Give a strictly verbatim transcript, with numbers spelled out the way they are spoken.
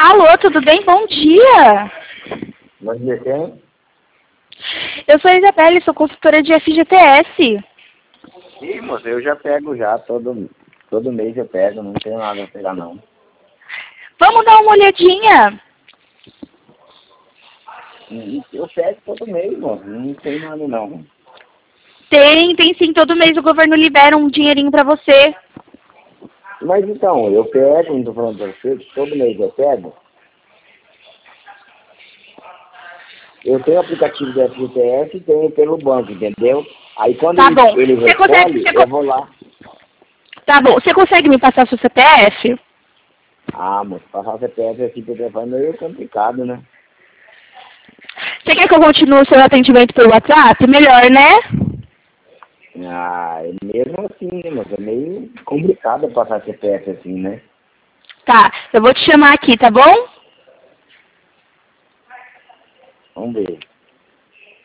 Alô, tudo bem? Bom dia. Bom dia, quem? Eu sou a Isabelle, sou consultora de F G T S. Sim, moça, eu já pego já, todo, todo mês eu pego, não tenho nada a pegar não. Vamos dar uma olhadinha. Eu pego todo mês, moça, não tem nada não. Tem, tem sim, todo mês o governo libera um dinheirinho pra você. Mas então, eu pego, não tô falando pra você, todo mês eu pego. Eu tenho aplicativo do F G T S e tenho pelo banco, entendeu? Aí quando Tá ele, bom. ele Você consegue, recolhe, você eu co- vou lá. Tá bom. Você consegue me passar seu C P F? Ah, moça, passar o C P F aqui pelo telefone é meio complicado, né? Você quer que eu continue o seu atendimento pelo WhatsApp? Melhor, né? Ah, é mesmo assim, né, moça? É meio complicado passar C P F assim, né? Tá, eu vou te chamar aqui, tá bom? Vamos ver.